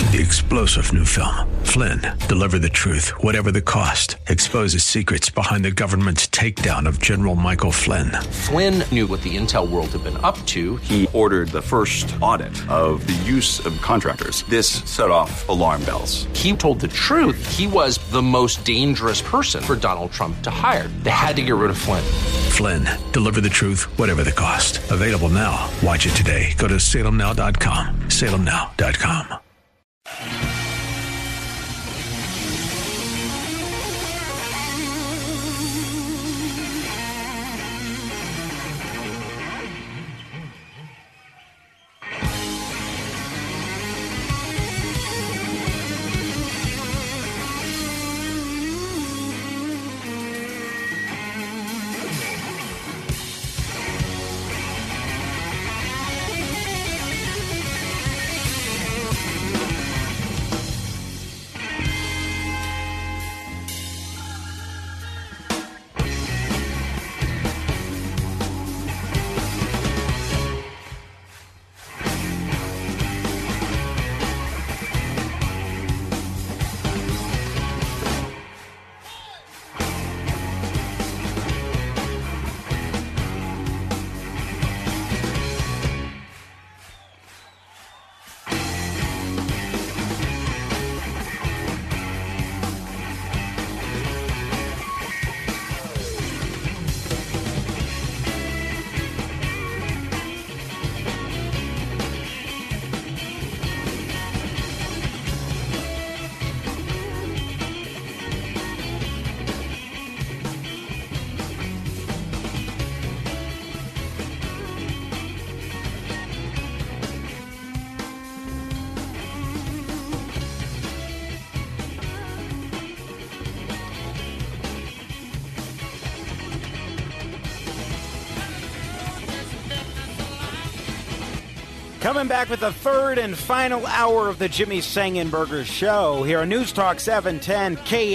The explosive new film, Flynn, deliver the truth, whatever the cost, exposes secrets behind the government's takedown of General Michael Flynn. Flynn knew what the intel world had been up to. He ordered the first audit of the use of contractors. This set off alarm bells. He told the truth. He was the most dangerous person for Donald Trump to hire. They had to get rid of Flynn. Flynn, deliver the truth, whatever the cost. Available now. Watch it today. Go to salemnow.com. salemnow.com. Coming back with the third and final hour of the Jimmy Sangenberger Show here on News Talk 710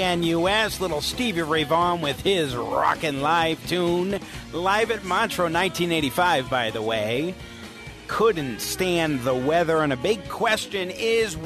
KNUS. Little Stevie Ray Vaughan with his rockin' live tune. Live at Montreux 1985, by the way. Couldn't stand the weather. And a big question is,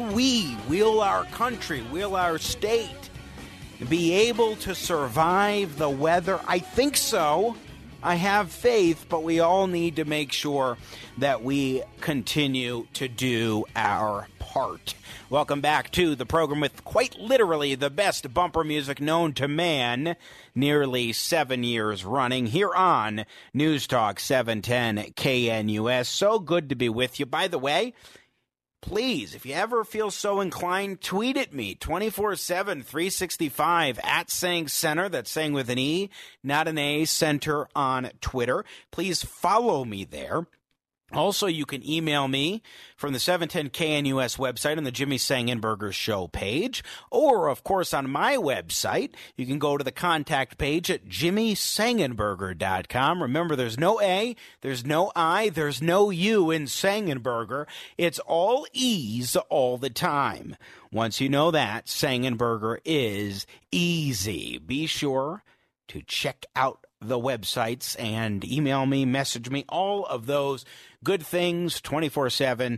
will our country, will our state be able to survive the weather? I think so. I have faith, but we all need to make sure that we continue to do our part. Welcome back to the program with quite literally the best bumper music known to man, nearly 7 years running, here on News Talk 710 KNUS. So good to be with you. By the way, please, if you ever feel so inclined, tweet at me 24/7, 365 at Sang Center. That's Sang with an E, not an A, Center on Twitter. Please follow me there. Also, you can email me from the 710 KNUS website on the Jimmy Sangenberger Show page. Or, of course, on my website, you can go to the contact page at jimmysangenberger.com. Remember, there's no A, there's no I, there's no U in Sangenberger. It's all E's all the time. Once you know that, Sangenberger is easy. Be sure to check out the websites and email me, message me, all of those good things 24/7,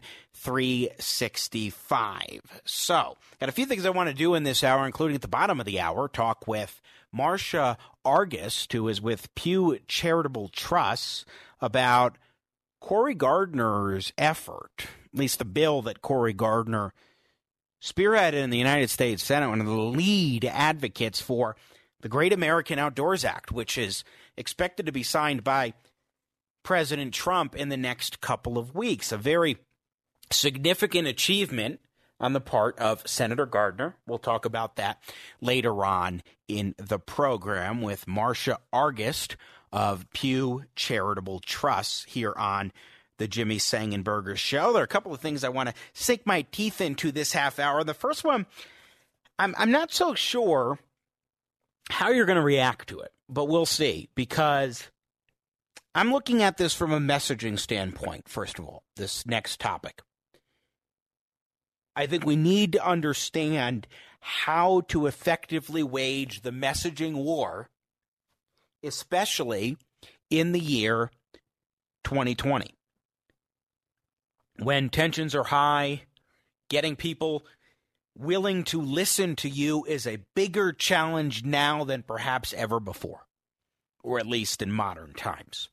365. So, got a few things I want to do in this hour, including at the bottom of the hour, talk with Marcia Argist, who is with Pew Charitable Trusts, about Cory Gardner's effort, at least the bill that Cory Gardner spearheaded in the United States Senate, one of the lead advocates for the Great American Outdoors Act, which is expected to be signed by President Trump in the next couple of weeks. A very significant achievement on the part of Senator Gardner. We'll talk about that later on in the program with Marcia Argist of Pew Charitable Trusts here on the Jimmy Sangenberger Show. There are a couple of things I want to sink my teeth into this half hour. The first one, I'm not so sure how you're going to react to it, but we'll see, because I'm looking at this from a messaging standpoint, first of all, this next topic. I think we need to understand how to effectively wage the messaging war, especially in the year 2020, when tensions are high Getting people willing to listen to you is a bigger challenge now than perhaps ever before, or at least in modern times.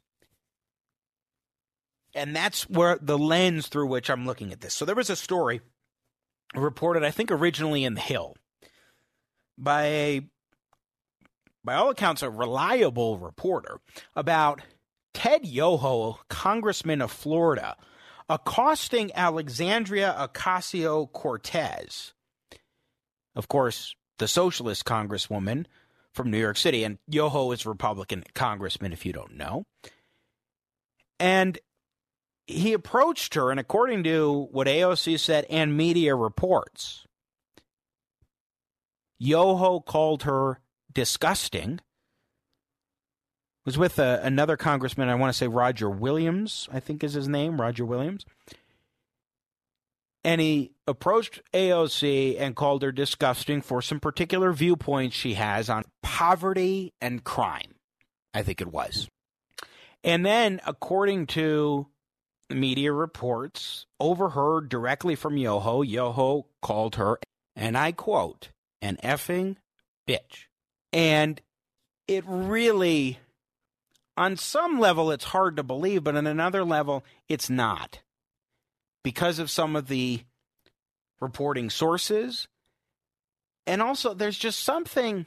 And that's where the lens through which I'm looking at this. So there was a story reported, I think originally in The Hill, by all accounts, a reliable reporter about Ted Yoho, congressman of Florida, accosting Alexandria Ocasio-Cortez, of course, the socialist congresswoman from New York City, and Yoho is a Republican congressman, if you don't know. And he approached her, and according to what AOC said and media reports, Yoho called her disgusting. Was with another congressman, I want to say Roger Williams, I think is his name, Roger Williams. And he approached AOC and called her disgusting for some particular viewpoints she has on poverty and crime, I think it was. And then, according to media reports, overheard directly from Yoho called her, and I quote, an effing bitch. And it really, on some level, it's hard to believe, but on another level, it's not. Because of some of the reporting sources. And also, there's just something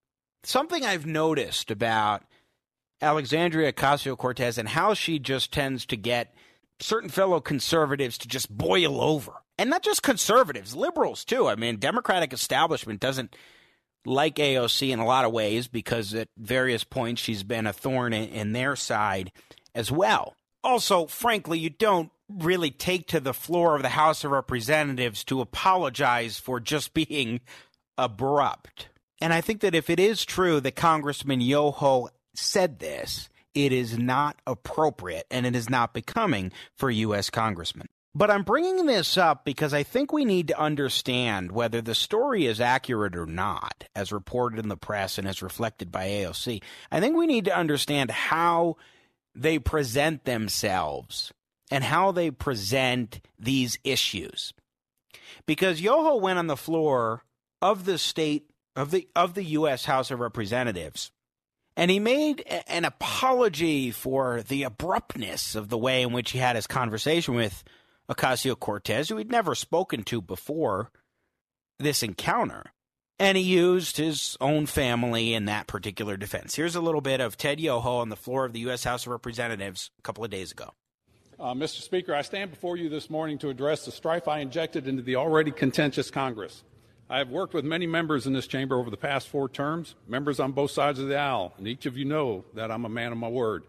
I've noticed about Alexandria Ocasio-Cortez and how she just tends to get certain fellow conservatives to just boil over. And not just conservatives, liberals too. I mean, Democratic establishment doesn't like AOC in a lot of ways because at various points she's been a thorn in their side as well. Also, frankly, you don't really take to the floor of the House of Representatives to apologize for just being abrupt. And I think that if it is true that Congressman Yoho said this, it is not appropriate and it is not becoming for a U.S. congressman. But I'm bringing this up because I think we need to understand whether the story is accurate or not, as reported in the press and as reflected by AOC. I think we need to understand how they present themselves and how they present these issues. Because Yoho went on the floor of the state of the U.S. House of Representatives, and he made an apology for the abruptness of the way in which he had his conversation with Ocasio-Cortez, who he'd never spoken to before this encounter. And he used his own family in that particular defense. Here's a little bit of Ted Yoho on the floor of the U.S. House of Representatives a couple of days ago. Mr. Speaker, I stand before you this morning to address the strife I injected into the already contentious Congress. I have worked with many members in this chamber over the past 4 terms, members on both sides of the aisle, and each of you know that I'm a man of my word.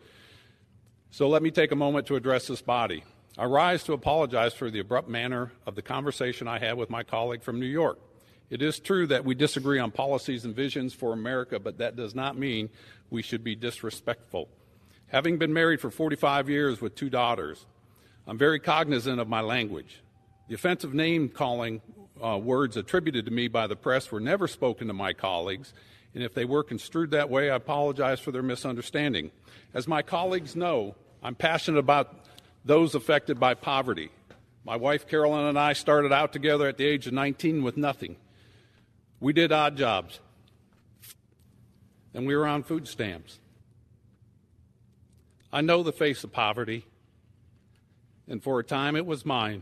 So let me take a moment to address this body. I rise to apologize for the abrupt manner of the conversation I had with my colleague from New York. It is true that we disagree on policies and visions for America, but that does not mean we should be disrespectful. Having been married for 45 years with 2 daughters, I'm very cognizant of my language. The offensive name-calling words attributed to me by the press were never spoken to my colleagues, and if they were construed that way, I apologize for their misunderstanding. As my colleagues know, I'm passionate about those affected by poverty. My wife, Carolyn, and I started out together at the age of 19 with nothing. We did odd jobs, and we were on food stamps. I know the face of poverty, and for a time it was mine.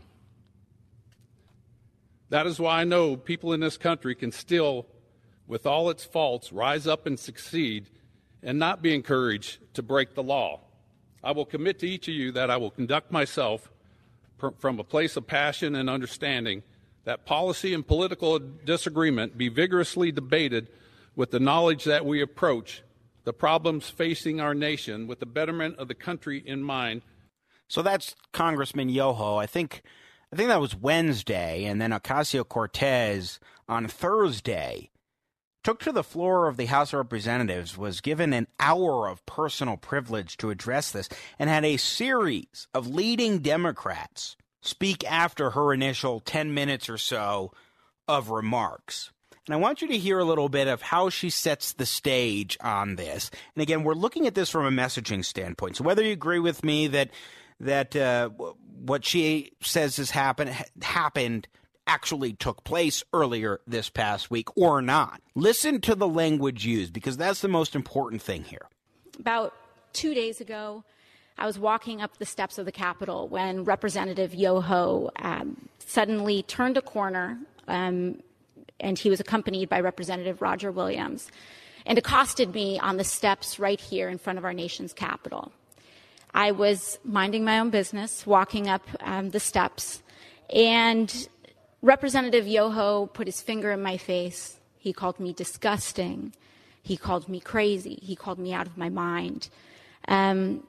That is why I know people in this country can still, with all its faults, rise up and succeed and not be encouraged to break the law. I will commit to each of you that I will conduct myself from a place of passion and understanding, that policy and political disagreement be vigorously debated with the knowledge that we approach the problems facing our nation with the betterment of the country in mind. So that's Congressman Yoho. I think that was Wednesday, and then Ocasio-Cortez on Thursday took to the floor of the House of Representatives, was given an hour of personal privilege to address this, and had a series of leading Democrats speak after her initial 10 minutes or so of remarks. And I want you to hear a little bit of how she sets the stage on this. And again, we're looking at this from a messaging standpoint. So whether you agree with me that what she says has happened actually took place earlier this past week or not. Listen to the language used, because that's the most important thing here. About 2 days ago, I was walking up the steps of the Capitol when Representative Yoho suddenly turned a corner, and he was accompanied by Representative Roger Williams, and accosted me on the steps right here in front of our nation's Capitol. I was minding my own business, walking up the steps, and Representative Yoho put his finger in my face. He called me disgusting. He called me crazy. He called me out of my mind. And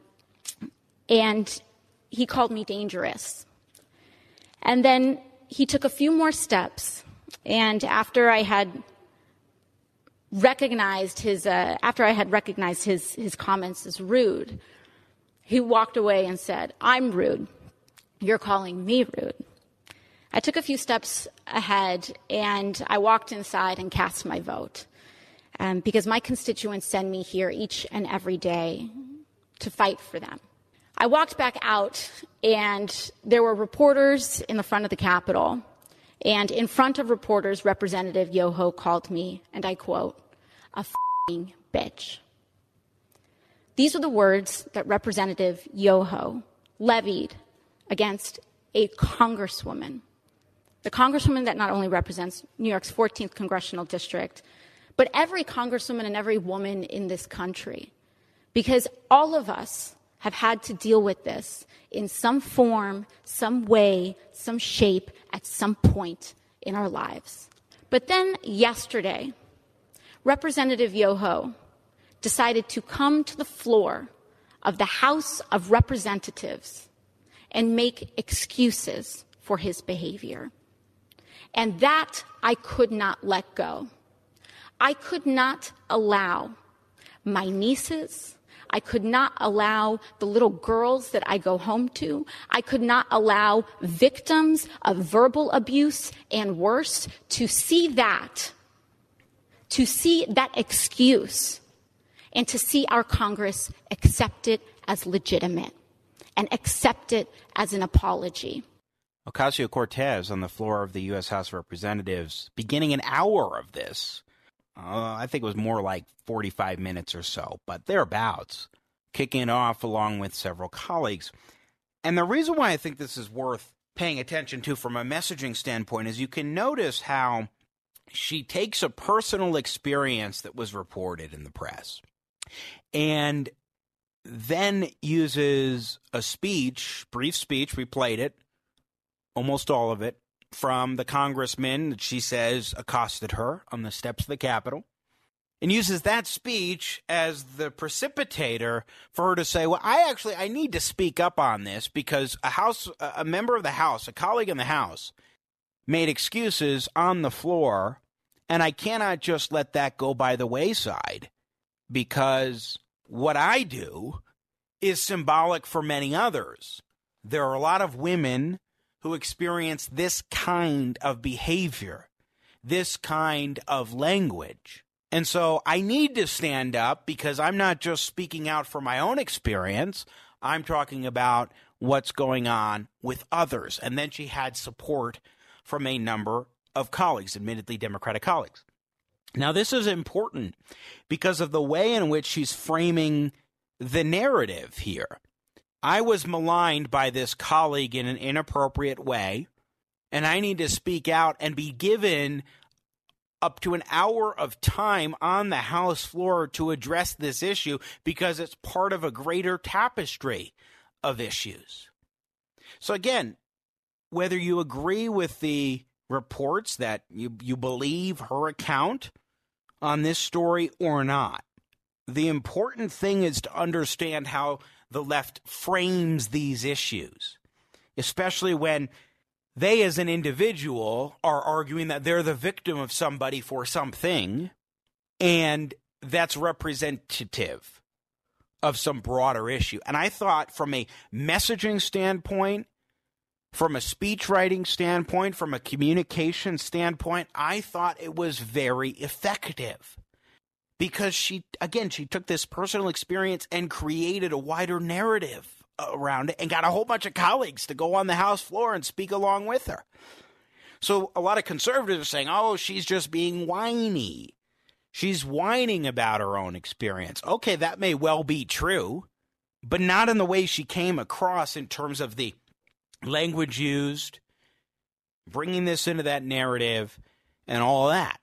he called me dangerous. And then he took a few more steps, and after I had recognized his comments as rude, he walked away and said, "I'm rude. You're calling me rude." I took a few steps ahead, and I walked inside and cast my vote, because my constituents send me here each and every day to fight for them. I walked back out, and there were reporters in the front of the Capitol, and in front of reporters, Representative Yoho called me, and I quote, "a f***ing bitch." These are the words that Representative Yoho levied against a congresswoman, the congresswoman that not only represents New York's 14th congressional district, but every congresswoman and every woman in this country, because all of us have had to deal with this in some form, some way, some shape, at some point in our lives. But then yesterday, Representative Yoho decided to come to the floor of the House of Representatives and make excuses for his behavior. And that I could not let go. I could not allow my nieces, I could not allow the little girls that I go home to, I could not allow victims of verbal abuse and worse to see that excuse, and to see our Congress accept it as legitimate and accept it as an apology. Ocasio-Cortez on the floor of the U.S. House of Representatives, beginning an hour of this, I think it was more like 45 minutes or so, but thereabouts, kicking off along with several colleagues. And the reason why I think this is worth paying attention to from a messaging standpoint is you can notice how she takes a personal experience that was reported in the press and then uses a speech, brief speech, we played it, almost all of it, from the congressman that she says accosted her on the steps of the Capitol, and uses that speech as the precipitator for her to say, well, I need to speak up on this because a member of the House, a colleague in the House, made excuses on the floor, and I cannot just let that go by the wayside because what I do is symbolic for many others. There are a lot of women who experience this kind of behavior, this kind of language. And so I need to stand up because I'm not just speaking out for my own experience. I'm talking about what's going on with others. And then she had support from a number of colleagues, admittedly Democratic colleagues. Now, this is important because of the way in which she's framing the narrative here. I was maligned by this colleague in an inappropriate way, and I need to speak out and be given up to an hour of time on the House floor to address this issue because it's part of a greater tapestry of issues. So again, whether you agree with the reports that you believe her account on this story or not, the important thing is to understand how the left frames these issues, especially when they as an individual are arguing that they're the victim of somebody for something, and that's representative of some broader issue. And I thought from a messaging standpoint, from a speech writing standpoint, from a communication standpoint, I thought it was very effective. Because she took this personal experience and created a wider narrative around it and got a whole bunch of colleagues to go on the House floor and speak along with her. So a lot of conservatives are saying, oh, she's just being whiny. She's whining about her own experience. Okay, that may well be true, but not in the way she came across in terms of the language used, bringing this into that narrative, and all that.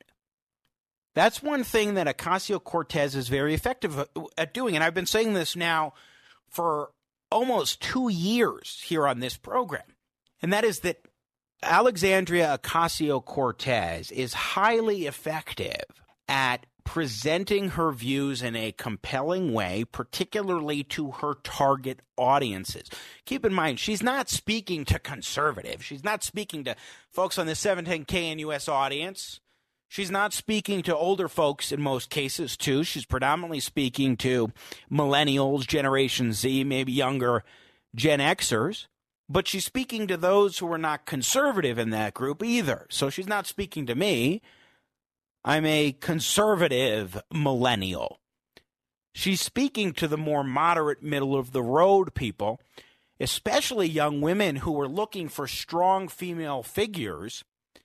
That's one thing that Ocasio-Cortez is very effective at doing, and I've been saying this now for almost 2 years here on this program, and that is that Alexandria Ocasio-Cortez is highly effective at presenting her views in a compelling way, particularly to her target audiences. Keep in mind, she's not speaking to conservatives. She's not speaking to folks on the 710 KNUS audience. She's not speaking to older folks in most cases, too. She's predominantly speaking to millennials, Generation Z, maybe younger Gen Xers. But she's speaking to those who are not conservative in that group either. So she's not speaking to me. I'm a conservative millennial. She's speaking to the more moderate, middle-of-the-road people, especially young women who are looking for strong female figures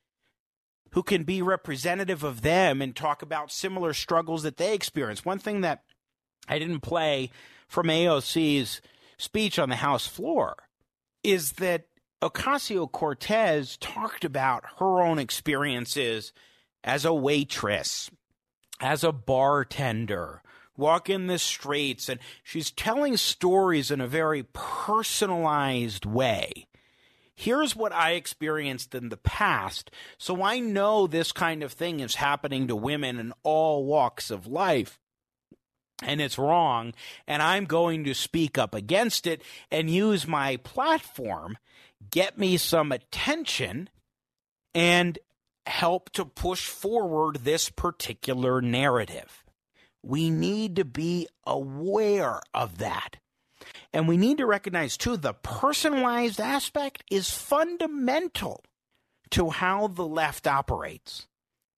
who can be representative of them and talk about similar struggles that they experience. One thing that I didn't play from AOC's speech on the House floor is that Ocasio-Cortez talked about her own experiences as a waitress, as a bartender, walking the streets, and she's telling stories in a very personalized way. Here's what I experienced in the past, so I know this kind of thing is happening to women in all walks of life, and it's wrong, and I'm going to speak up against it and use my platform, get me some attention, and help to push forward this particular narrative. We need to be aware of that. And we need to recognize, too, the personalized aspect is fundamental to how the left operates.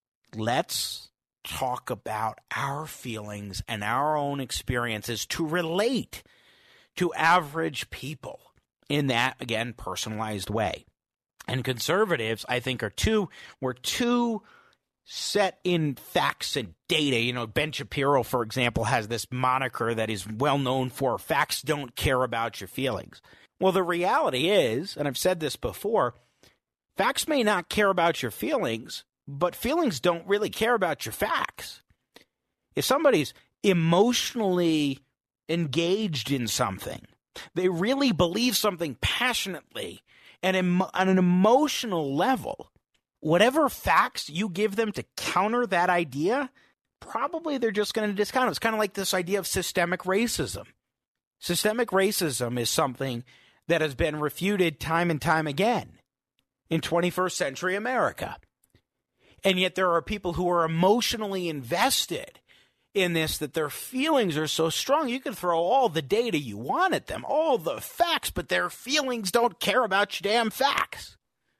Let's talk about our feelings and our own experiences to relate to average people in that, again, personalized way. And conservatives, I think, we're too set in facts and data. You know, Ben Shapiro, for example, has this moniker that is well known for facts don't care about your feelings. Well, the reality is, and I've said this before, facts may not care about your feelings, but feelings don't really care about your facts. If somebody's emotionally engaged in something, they really believe something passionately, and on an emotional level, whatever facts you give them to counter that idea, probably they're just going to discount it. It's kind of like this idea of systemic racism. Systemic racism is something that has been refuted time and time again in 21st century America. And yet there are people who are emotionally invested in this, that their feelings are so strong. You can throw all the data you want at them, all the facts, but their feelings don't care about your damn facts.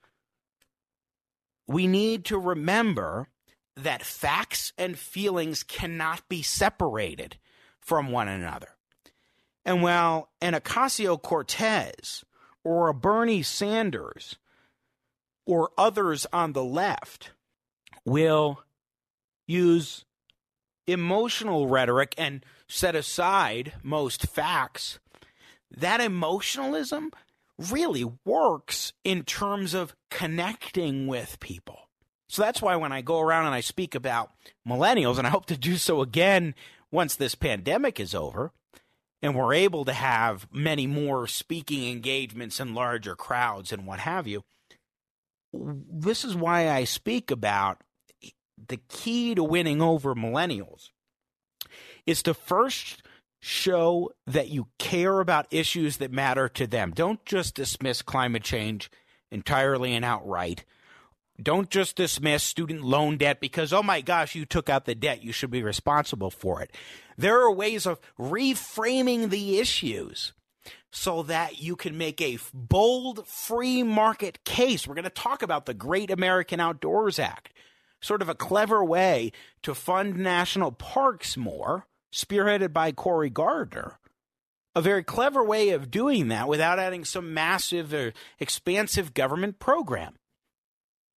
We need to remember that facts and feelings cannot be separated from one another. And while an Ocasio-Cortez or a Bernie Sanders or others on the left will use emotional rhetoric and set aside most facts, that emotionalism really works in terms of connecting with people. So that's why when I go around and I speak about millennials, and I hope to do so again once this pandemic is over, and we're able to have many more speaking engagements and larger crowds and what have you, this is why I speak about the key to winning over millennials is to first show that you care about issues that matter to them. Don't just dismiss climate change entirely and outright. Don't just dismiss student loan debt because, oh my gosh, you took out the debt, you should be responsible for it. There are ways of reframing the issues so that you can make a bold free market case. We're going to talk about the Great American Outdoors Act, sort of a clever way to fund national parks more, spearheaded by Cory Gardner. A very clever way of doing that without adding some massive or expansive government program.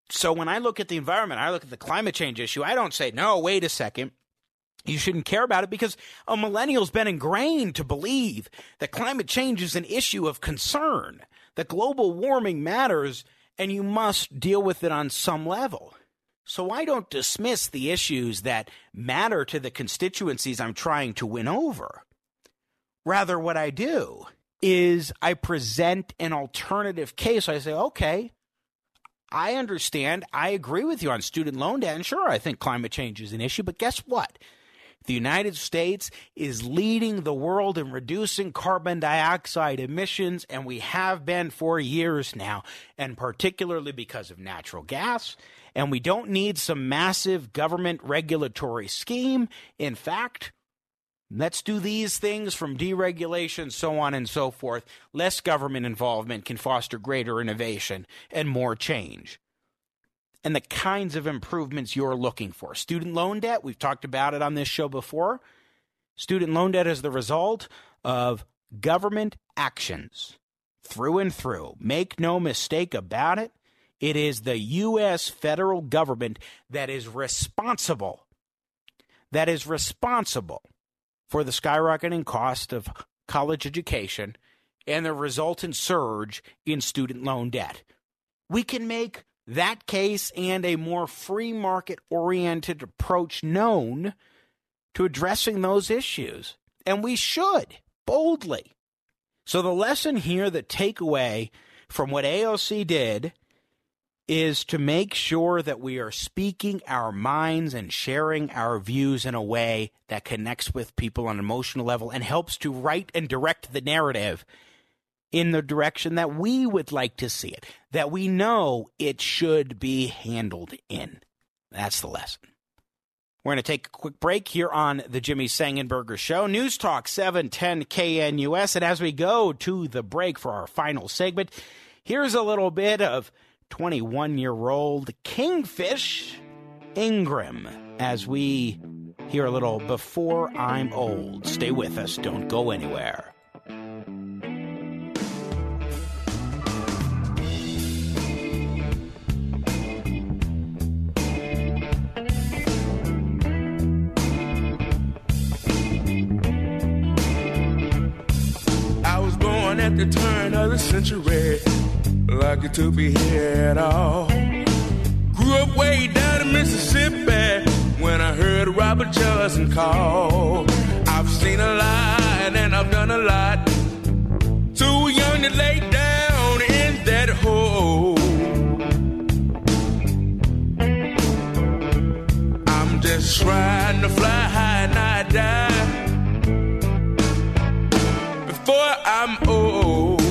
So when I look at the environment, I look at the climate change issue, I don't say, no, wait a second, you shouldn't care about it, because a millennial's been ingrained to believe that climate change is an issue of concern, that global warming matters, and you must deal with it on some level. So I don't dismiss the issues that matter to the constituencies I'm trying to win over. Rather, what I do is I present an alternative case. I say, okay, I understand. I agree with you on student loan debt. And sure, I think climate change is an issue. But guess what? The United States is leading the world in reducing carbon dioxide emissions, and we have been for years now, and particularly because of natural gas. And we don't need some massive government regulatory scheme. In fact, let's do these things from deregulation, so on and so forth. Less government involvement can foster greater innovation and more change. And the kinds of improvements you're looking for. Student loan debt, we've talked about it on this show before. Student loan debt is the result of government actions through and through. Make no mistake about it. It is the U.S. federal government that is responsible for the skyrocketing cost of college education and the resultant surge in student loan debt. We can make that case and a more free market-oriented approach known to addressing those issues. And we should, boldly. So the lesson here, the takeaway from what AOC did, is to make sure that we are speaking our minds and sharing our views in a way that connects with people on an emotional level and helps to write and direct the narrative in the direction that we would like to see it, that we know it should be handled in. That's the lesson. We're going to take a quick break here on the Jimmy Sangenberger Show. News Talk 710 KNUS. And as we go to the break for our final segment, here's a little bit of 21-year-old Kingfish Ingram as we hear a little Before I'm Old. Stay with us. Don't go anywhere. I was born at the turn of the century, lucky to be here at all. Grew up way down in Mississippi when I heard Robert Johnson call. I've seen a lot and I've done a lot. Too young to lay down in that hole. I'm just trying to fly high and I die before I'm old.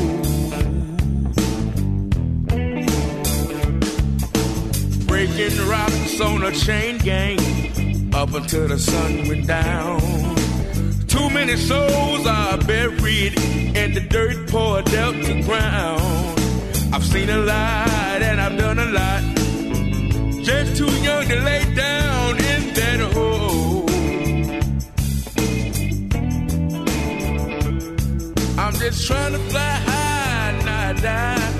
Breaking rocks on a chain gang up until the sun went down. Too many souls are buried in the dirt poor Delta ground. I've seen a lot and I've done a lot. Just too young to lay down in that hole. I'm just trying to fly high and not die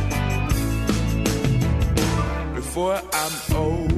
before I'm old.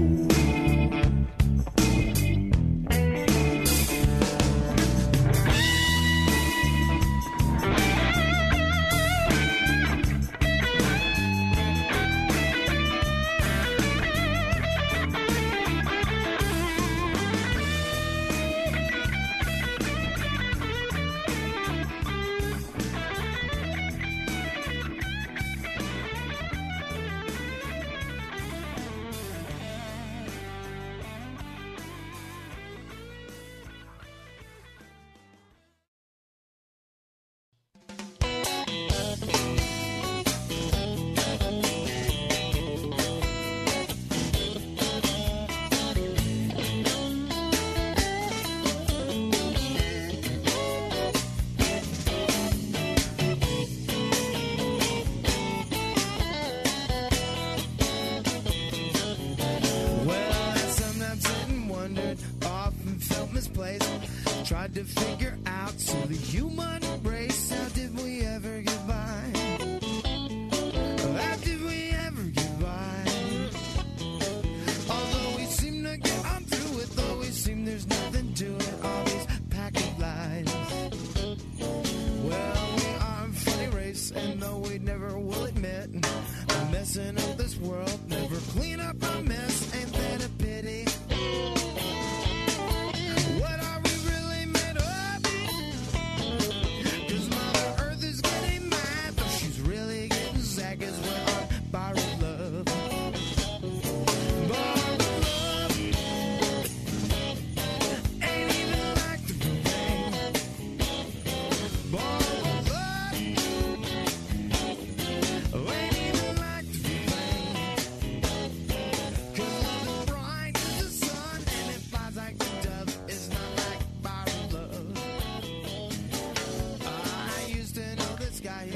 Tried to figure out so the human race, how did we ever get by? How did we ever get by?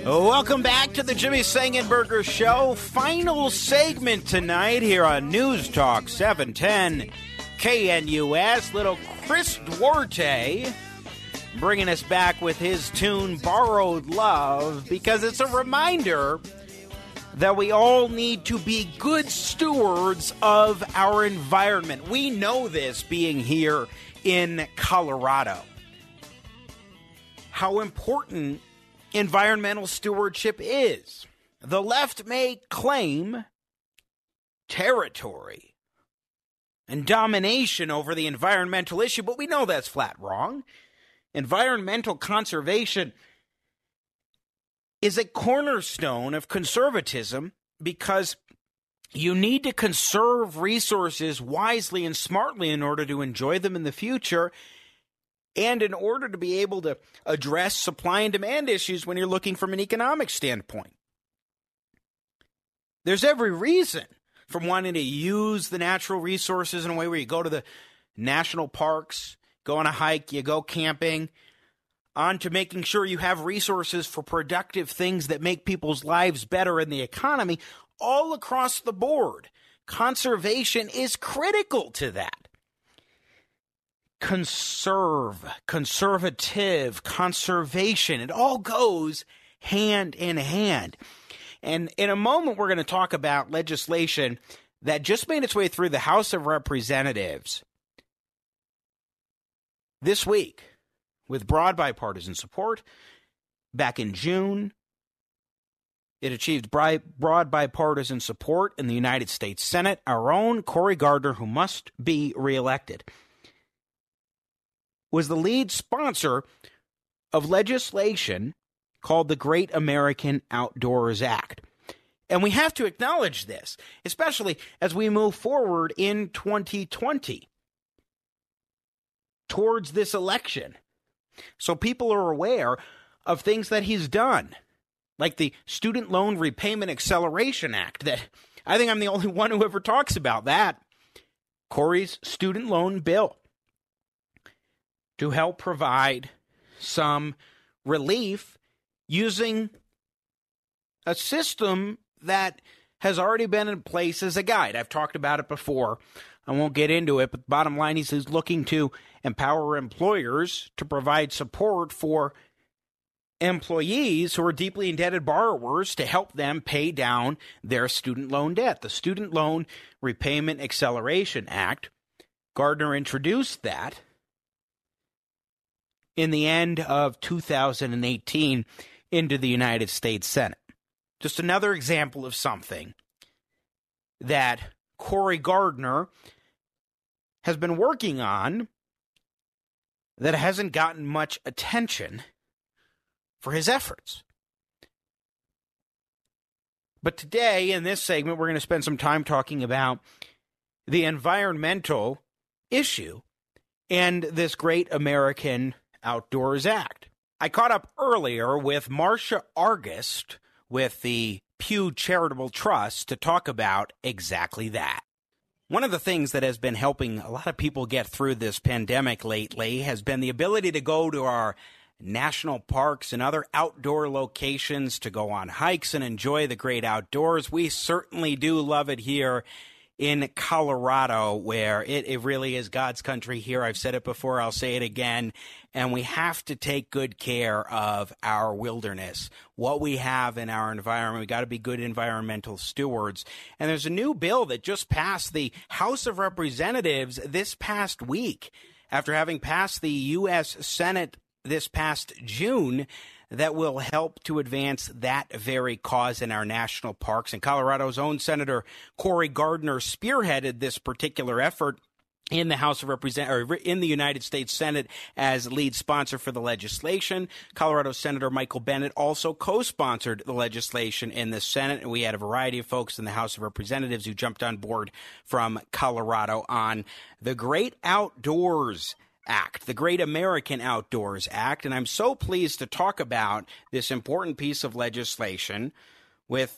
Welcome back to the Jimmy Sengenberger Show. Final segment tonight here on News Talk 710 KNUS. Little Chris Duarte bringing us back with his tune Borrowed Love, because it's a reminder that we all need to be good stewards of our environment. We know this being here in Colorado. How important environmental stewardship is. The left may claim territory and domination over the environmental issue, but we know that's flat wrong. Environmental conservation is a cornerstone of conservatism because you need to conserve resources wisely and smartly in order to enjoy them in the future, and in order to be able to address supply and demand issues when you're looking from an economic standpoint. There's every reason from wanting to use the natural resources in a way where you go to the national parks, go on a hike, you go camping, on to making sure you have resources for productive things that make people's lives better in the economy all across the board. Conservation is critical to that. Conservative, conservation, it all goes hand in hand. And in a moment, we're going to talk about legislation that just made its way through the House of Representatives this week with broad bipartisan support. Back in June, it achieved broad bipartisan support in the United States Senate. Our own Cory Gardner, who must be reelected, was the lead sponsor of legislation called the Great American Outdoors Act. And we have to acknowledge this, especially as we move forward in 2020 towards this election. So people are aware of things that he's done, like the Student Loan Repayment Acceleration Act, that I think I'm the only one who ever talks about that. Cory's student loan bill, to help provide some relief using a system that has already been in place as a guide. I've talked about it before. I won't get into it, but the bottom line is he's looking to empower employers to provide support for employees who are deeply indebted borrowers to help them pay down their student loan debt. The Student Loan Repayment Acceleration Act, Gardner introduced that in the end of 2018 into the United States Senate. Just another example of something that Cory Gardner has been working on that hasn't gotten much attention for his efforts. But today, in this segment, we're going to spend some time talking about the environmental issue and this Great American Outdoors Act. I caught up earlier with Marcia Argist with the Pew Charitable Trust to talk about exactly that. One of the things that has been helping a lot of people get through this pandemic lately has been the ability to go to our national parks and other outdoor locations to go on hikes and enjoy the great outdoors. We certainly do love it here in Colorado, where it really is God's country here. I've said it before, I'll say it again, and we have to take good care of our wilderness, what we have in our environment. We got to be good environmental stewards. And there's a new bill that just passed the House of Representatives this past week, after having passed the U.S. Senate this past June, that will help to advance that very cause in our national parks. And Colorado's own Senator Cory Gardner spearheaded this particular effort in the House of Representatives, in the United States Senate, as lead sponsor for the legislation. Colorado Senator Michael Bennet also co-sponsored the legislation in the Senate, and we had a variety of folks in the House of Representatives who jumped on board from Colorado on the Great Outdoors Act, the Great American Outdoors Act. And I'm so pleased to talk about this important piece of legislation with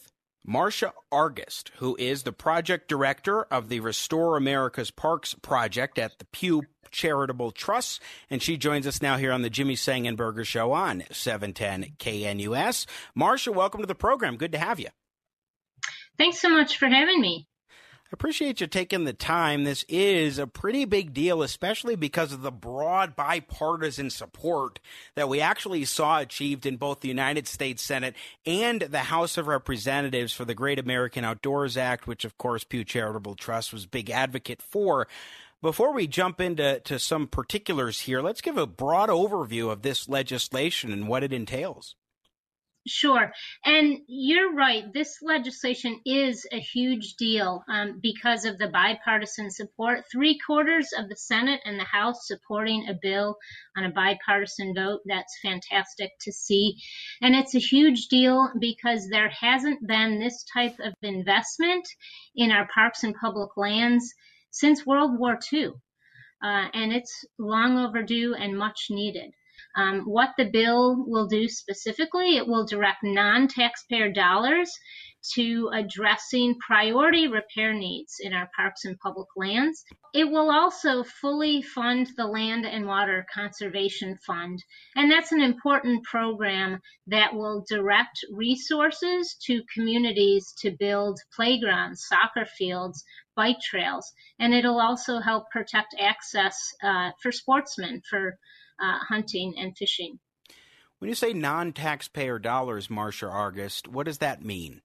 Marcia Argist, who is the project director of the Restore America's Parks project at the Pew Charitable Trust, and she joins us now here on the Jimmy Sangenberger Show on 710 KNUS. Marcia, welcome to the program. Good to have you. Thanks so much for having me. I appreciate you taking the time. This is a pretty big deal, especially because of the broad bipartisan support that we actually saw achieved in both the United States Senate and the House of Representatives for the Great American Outdoors Act, which, of course, Pew Charitable Trust was a big advocate for. Before we jump into some particulars here, let's give a broad overview of this legislation and what it entails. Sure. And you're right. This legislation is a huge deal because of the bipartisan support. 3/4 of the Senate and the House supporting a bill on a bipartisan vote. That's fantastic to see. And it's a huge deal because there hasn't been this type of investment in our parks and public lands since World War II. And it's long overdue and much needed. What the bill will do specifically, it will direct non-taxpayer dollars to addressing priority repair needs in our parks and public lands. It will also fully fund the Land and Water Conservation Fund, and that's an important program that will direct resources to communities to build playgrounds, soccer fields, bike trails, and it'll also help protect access for sportsmen for hunting and fishing. When you say non-taxpayer dollars, Marcia Argist, what does that mean?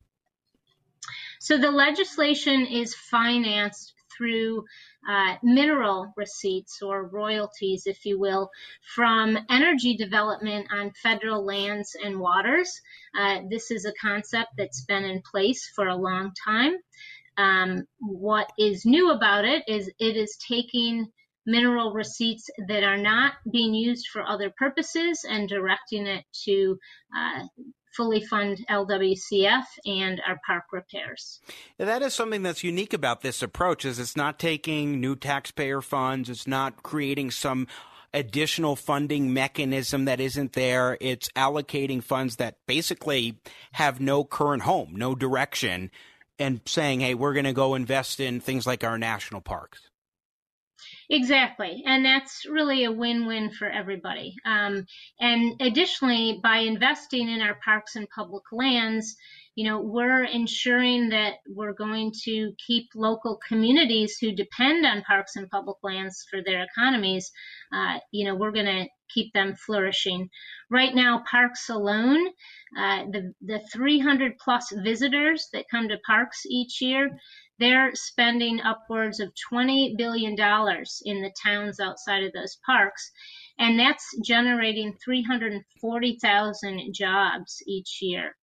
So the legislation is financed through mineral receipts or royalties, if you will, from energy development on federal lands and waters. This is a concept that's been in place for a long time. What is new about it is taking mineral receipts that are not being used for other purposes and directing it to fully fund LWCF and our park repairs. Yeah, that is something that's unique about this approach, is it's not taking new taxpayer funds, it's not creating some additional funding mechanism that isn't there. It's allocating funds that basically have no current home, no direction, and saying, hey, we're going to go invest in things like our national parks. Exactly. And that's really a win-win for everybody. And additionally, by investing in our parks and public lands, we're ensuring that we're going to keep local communities who depend on parks and public lands for their economies, we're going to keep them flourishing. Right now, parks alone, the 300 plus visitors that come to parks each year, they're spending upwards of $20 billion in the towns outside of those parks, and that's generating 340,000 jobs each year.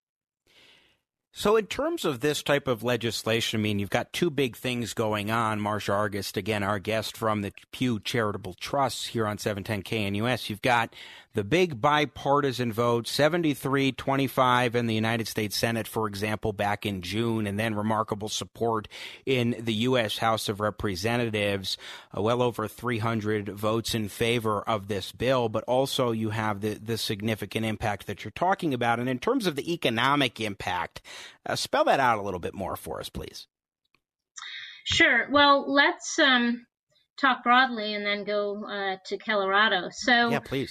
So in terms of this type of legislation, I mean, you've got two big things going on. Marcia Argist, again, our guest from the Pew Charitable Trust here on 710 KNUS. You've got the big bipartisan vote, 73-25 in the United States Senate, for example, back in June, and then remarkable support in the U.S. House of Representatives, well over 300 votes in favor of this bill. But also you have the significant impact that you're talking about. And in terms of the economic impact, spell that out a little bit more for us, please. Sure. Well, let's talk broadly and then go to Colorado. So, yeah, please.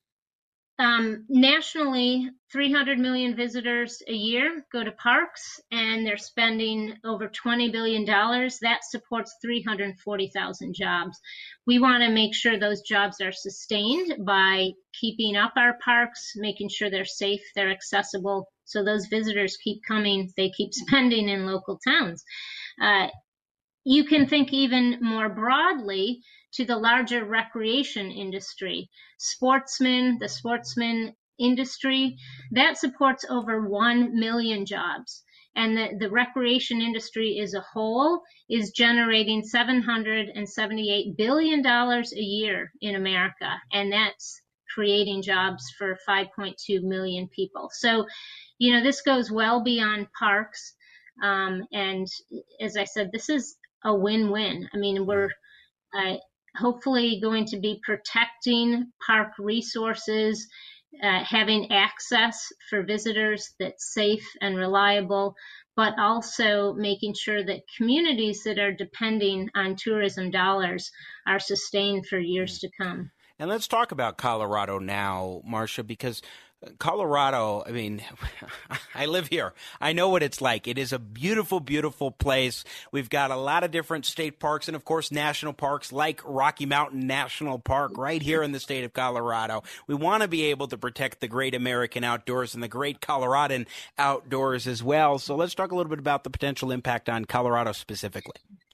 Nationally, 300 million visitors a year go to parks, and they're spending over $20 billion. That supports 340,000 jobs. We want to make sure those jobs are sustained by keeping up our parks, making sure they're safe, they're accessible, so those visitors keep coming, they keep spending in local towns. You can think even more broadly to the larger recreation industry. The sportsman industry, that supports over 1 million jobs. And the recreation industry as a whole is generating $778 billion a year in America. And that's creating jobs for 5.2 million people. So, this goes well beyond parks. And as I said, this is a win-win. I mean, we're hopefully going to be protecting park resources having access for visitors that's safe and reliable, but also making sure that communities that are depending on tourism dollars are sustained for years to come. And let's talk about Colorado now, Marcia, because Colorado, I mean, I live here. I know what it's like. It is a beautiful, beautiful place. We've got a lot of different state parks and, of course, national parks like Rocky Mountain National Park right here in the state of Colorado. We want to be able to protect the great American outdoors and the great Coloradan outdoors as well. So let's talk a little bit about the potential impact on Colorado specifically.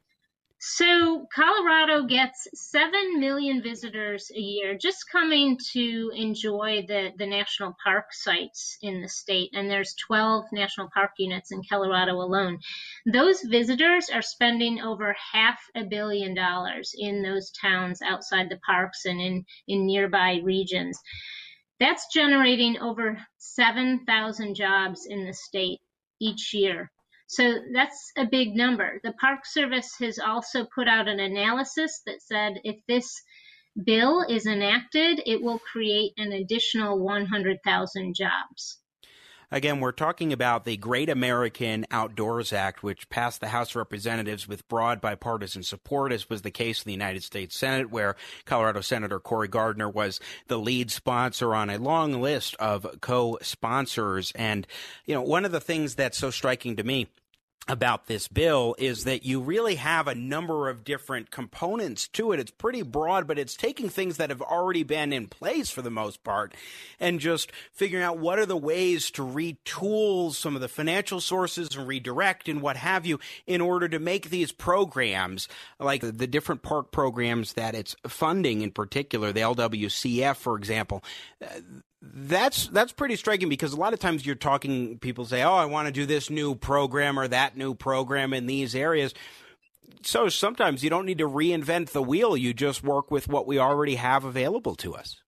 So Colorado gets 7 million visitors a year just coming to enjoy the national park sites in the state. And there's 12 national park units in Colorado alone. Those visitors are spending over $500 million in those towns outside the parks and in nearby regions. That's generating over 7,000 jobs in the state each year. So that's a big number. The Park Service has also put out an analysis that said if this bill is enacted, it will create an additional 100,000 jobs. Again, we're talking about the Great American Outdoors Act, which passed the House of Representatives with broad bipartisan support, as was the case in the United States Senate, where Colorado Senator Cory Gardner was the lead sponsor on a long list of co-sponsors. And, you know, one of the things that's so striking to me about this bill is that you really have a number of different components to it. It's pretty broad, but it's taking things that have already been in place for the most part and just figuring out what are the ways to retool some of the financial sources and redirect and what have you in order to make these programs, like the different park programs that it's funding in particular, the LWCF, for example. That's pretty striking because a lot of times you're talking, people say, oh, I want to do this new program or that new program in these areas. So sometimes you don't need to reinvent the wheel. You just work with what we already have available to us.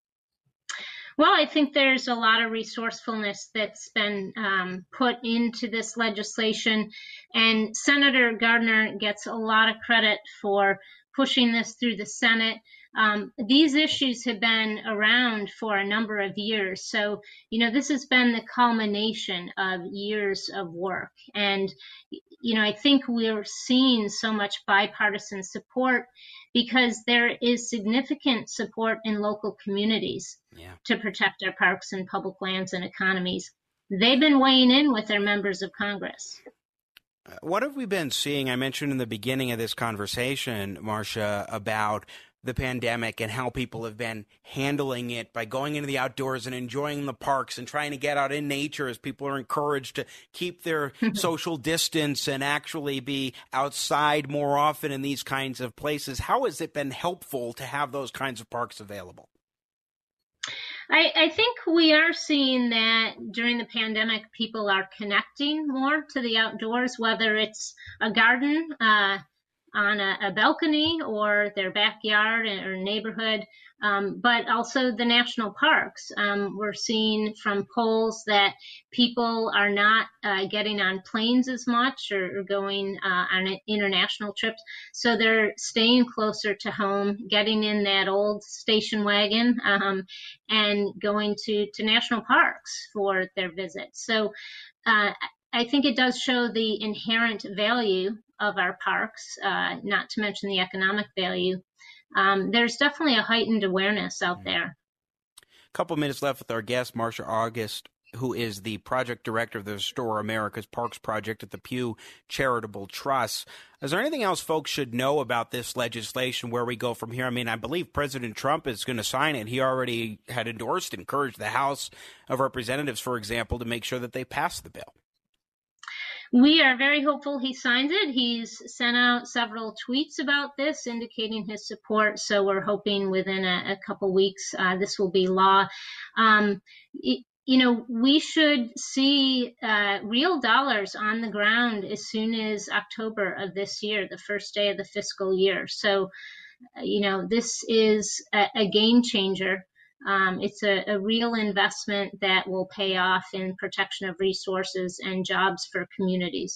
Well, I think there's a lot of resourcefulness that's been put into this legislation, and Senator Gardner gets a lot of credit for pushing this through the Senate. These issues have been around for a number of years. So, you know, this has been the culmination of years of work. And, you know, I think we're seeing so much bipartisan support because there is significant support in local communities to protect our parks and public lands and economies. They've been weighing in with their members of Congress. What have we been seeing? I mentioned in the beginning of this conversation, Marcia, about the pandemic and how people have been handling it by going into the outdoors and enjoying the parks and trying to get out in nature as people are encouraged to keep their social distance and actually be outside more often in these kinds of places. How has it been helpful to have those kinds of parks available? I think we are seeing that during the pandemic, people are connecting more to the outdoors, whether it's a garden on a balcony or their backyard or neighborhood, but also the national parks. We're seeing from polls that people are not getting on planes as much or going on international trips. So they're staying closer to home, getting in that old station wagon and going to national parks for their visits. So I think it does show the inherent value of our parks, not to mention the economic value. There's definitely a heightened awareness out there. A couple minutes left with our guest, Marcia August, who is the project director of the Restore America's Parks Project at the Pew Charitable Trust. Is there anything else folks should know about this legislation, where we go from here? I mean, I believe President Trump is going to sign it. He already had encouraged the House of Representatives, for example, to make sure that they pass the bill. We are very hopeful he signs it. He's sent out several tweets about this indicating his support, so we're hoping within a couple weeks this will be law. You know, we should see real dollars on the ground as soon as October of this year, the first day of the fiscal year. So, you know, this is a game changer. It's a real investment that will pay off in protection of resources and jobs for communities.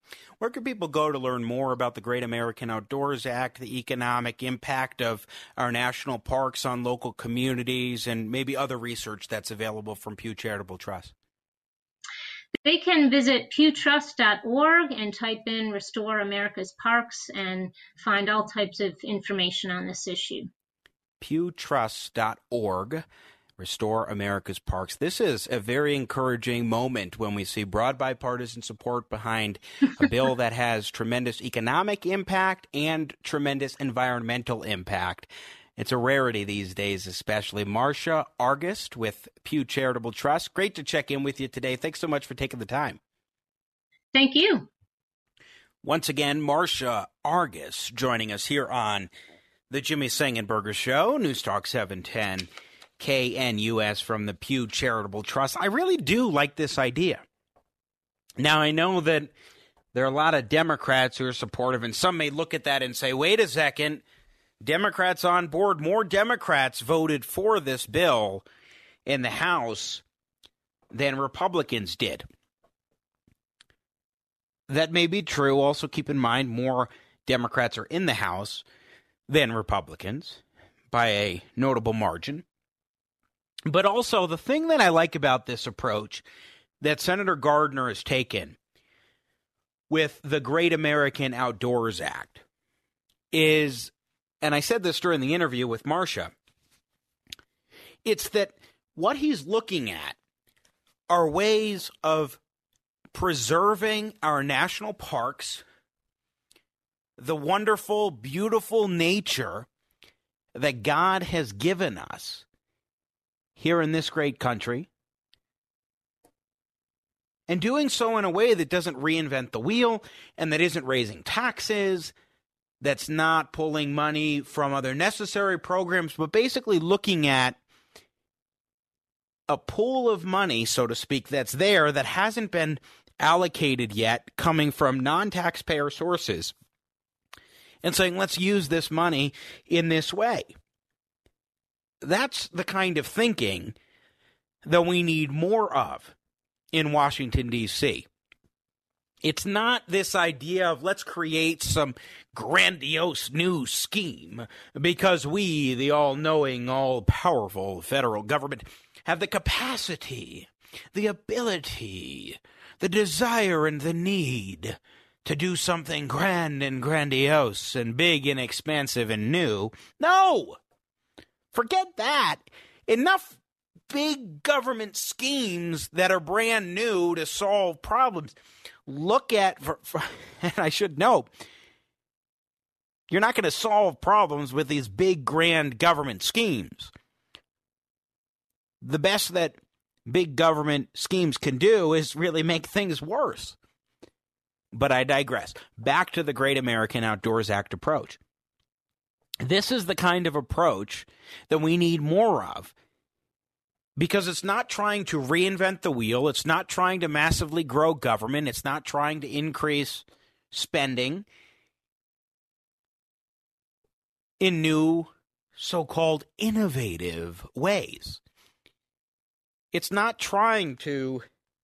Where can people go to learn more about the Great American Outdoors Act, the economic impact of our national parks on local communities, and maybe other research that's available from Pew Charitable Trust? They can visit pewtrust.org and type in Restore America's Parks and find all types of information on this issue. pewtrust.org. Restore America's Parks. This is a very encouraging moment when we see broad bipartisan support behind a bill that has tremendous economic impact and tremendous environmental impact. It's a rarity these days, especially. Marcia Argus with Pew Charitable Trust. Great to check in with you today. Thanks so much for taking the time. Thank you. Once again, Marcia Argus joining us here on the Jimmy Sengenberger Show, News Talk 710. KNUS from the Pew Charitable Trust. I really do like this idea. Now, I know that there are a lot of Democrats who are supportive, and some may look at that and say, wait a second, Democrats on board. More Democrats voted for this bill in the House than Republicans did. That may be true. Also, keep in mind, more Democrats are in the House than Republicans by a notable margin. But also, the thing that I like about this approach that Senator Gardner has taken with the Great American Outdoors Act is, and I said this during the interview with Marcia, it's that what he's looking at are ways of preserving our national parks, the wonderful, beautiful nature that God has given us here in this great country, and doing so in a way that doesn't reinvent the wheel and that isn't raising taxes, that's not pulling money from other necessary programs, but basically looking at a pool of money, so to speak, that's there that hasn't been allocated yet, coming from non-taxpayer sources, and saying, let's use this money in this way. That's the kind of thinking that we need more of in Washington, D.C. It's not this idea of let's create some grandiose new scheme because we, the all-knowing, all-powerful federal government, have the capacity, the ability, the desire, and the need to do something grand and grandiose and big and expansive and new. No! Forget that. Enough big government schemes that are brand new to solve problems. Look at, and I should know, you're not going to solve problems with these big, grand government schemes. The best that big government schemes can do is really make things worse. But I digress. Back to the Great American Outdoors Act approach. This is the kind of approach that we need more of, because it's not trying to reinvent the wheel. It's not trying to massively grow government. It's not trying to increase spending in new so-called innovative ways. It's not trying to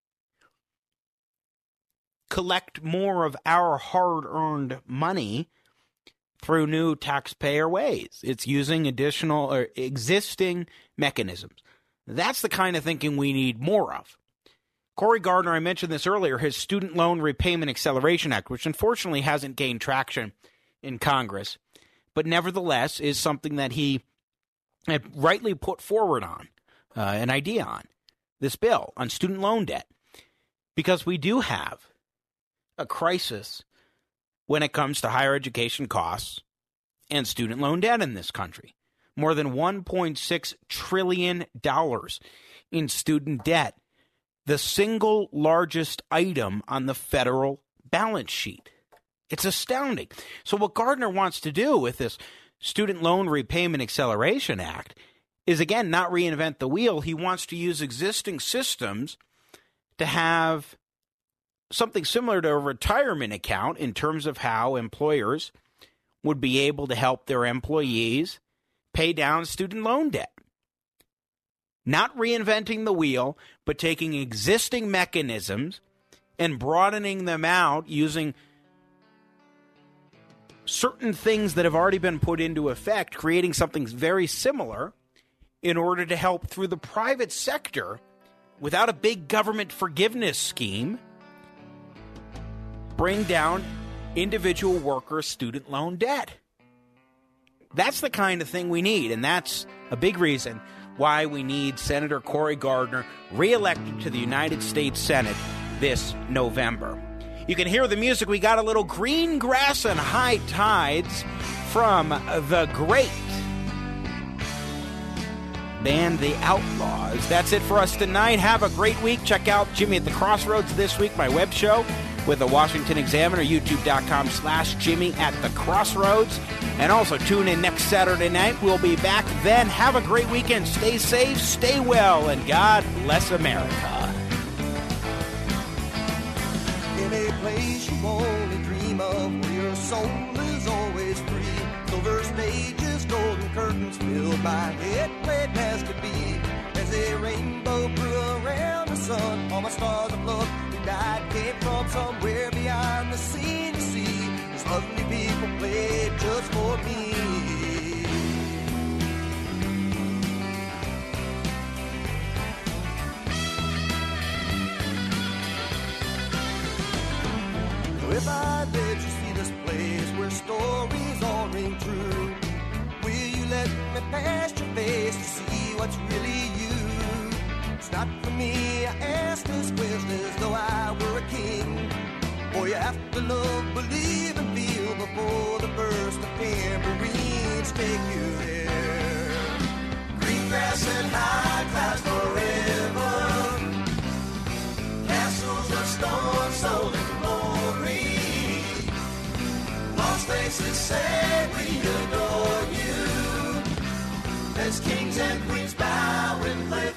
collect more of our hard-earned money through new taxpayer ways. It's using additional or existing mechanisms. That's the kind of thinking we need more of. Cory Gardner, I mentioned this earlier, his Student Loan Repayment Acceleration Act, which unfortunately hasn't gained traction in Congress, but nevertheless is something that he rightly put forward on, an idea on, this bill on student loan debt, because we do have a crisis when it comes to higher education costs and student loan debt in this country. More than $1.6 trillion in student debt, the single largest item on the federal balance sheet. It's astounding. So what Gardner wants to do with this Student Loan Repayment Acceleration Act is, again, not reinvent the wheel. He wants to use existing systems to have something similar to a retirement account in terms of how employers would be able to help their employees pay down student loan debt. Not reinventing the wheel, but taking existing mechanisms and broadening them out using certain things that have already been put into effect, creating something very similar in order to help through the private sector without a big government forgiveness scheme, bring down individual worker student loan debt. That's the kind of thing we need, and that's a big reason why we need Senator Cory Gardner reelected to the United States Senate this November. You can hear the music. We got a little Green Grass and High Tides from the great band The Outlaws. That's it for us tonight. Have a great week. Check out Jimmy at the Crossroads this week, my web show with the Washington Examiner, youtube.com/Jimmy at the Crossroads. And also tune in next Saturday night. We'll be back then. Have a great weekend. Stay safe, stay well, and God bless America. In a place you only dream of, where your soul is always free. Silver stages, golden curtains filled by it, played as could be. As a rainbow grew around the sun, all my stars of love who died came from somewhere beyond the scene to see. These lovely people played just for me. If I let you see this place where stories all ring true, will you let me past your face to see what's really you? It's not for me, I ask this question as though I were a king. For you have to love, believe, and feel before the burst of tambourines take you there. Green grass and high clouds forever, castles of stone sold in glory. Lost faces say we adore you, as kings and queens bow in place.